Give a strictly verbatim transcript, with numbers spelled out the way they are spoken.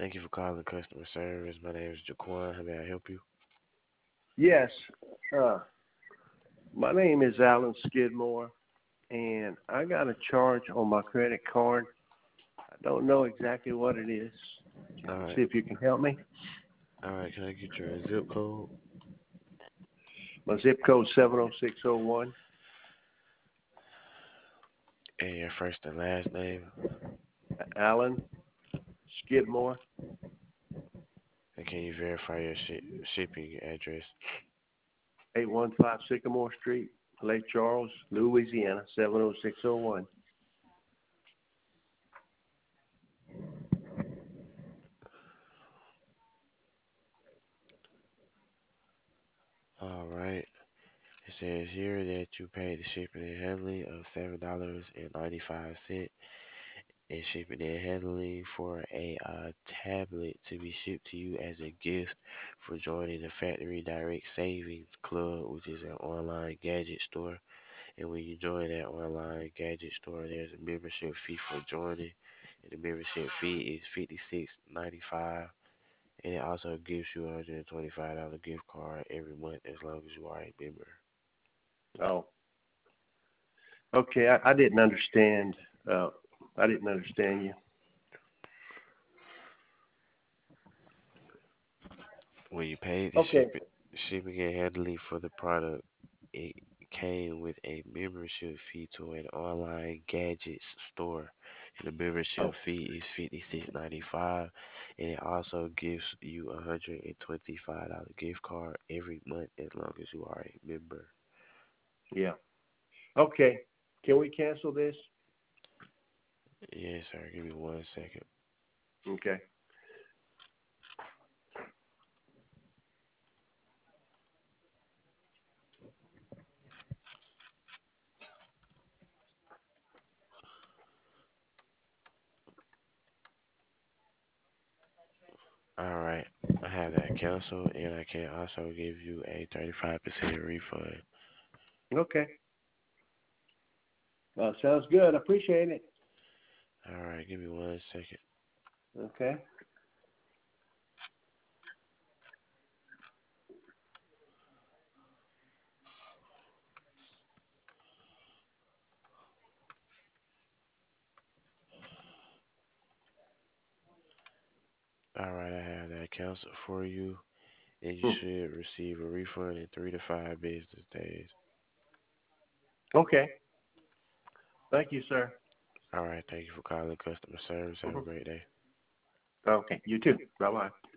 Thank you for calling customer service. My name is Jaquan. How may I help you? Yes. Uh, my name is Alan Skidmore, and I got a charge on my credit card. I don't know exactly what it is. All right. See if you can help me. All right. Can I get your zip code My zip code seven oh six oh one. and your first and last name? Alan Skidmore. And can you verify your shi shipping address? eight one five Sycamore Street, Lake Charles, Louisiana, seven oh six oh one. All right. It says here that you paid the shipping and handling of seven dollars and ninety five cents and shipping and handling for a uh, tablet to be shipped to you as a gift for joining the Factory Direct Savings Club, which is an online gadget store. And when you join that online gadget store, there's a membership fee for joining, and the membership fee is fifty six ninety five. And it also gives you a one hundred twenty five dollar gift card every month as long as you are a member. Oh, okay. I, I didn't understand. Uh, I didn't understand you. When you paid the Okay. shipping, shipping and handling for the product, it came with a membership fee to an online gadgets store. And the membership Oh, fee is fifty six ninety five, and it also gives you a hundred and twenty five dollar gift card every month as long as you are a member. yeah. Okay. Can we cancel this? Yes, sir. Give me one second. Okay. All right, I have that canceled, and I can also give you a thirty five percent refund. Okay. Uh, sounds good. I appreciate it. All right, give me one second. Okay. All right, I have that canceled for you, and you Hmm. should receive a refund in three to five business days. Okay. Thank you, sir. All right, thank you for calling customer service. Have a Mhm. great day. Okay. You too. Bye bye.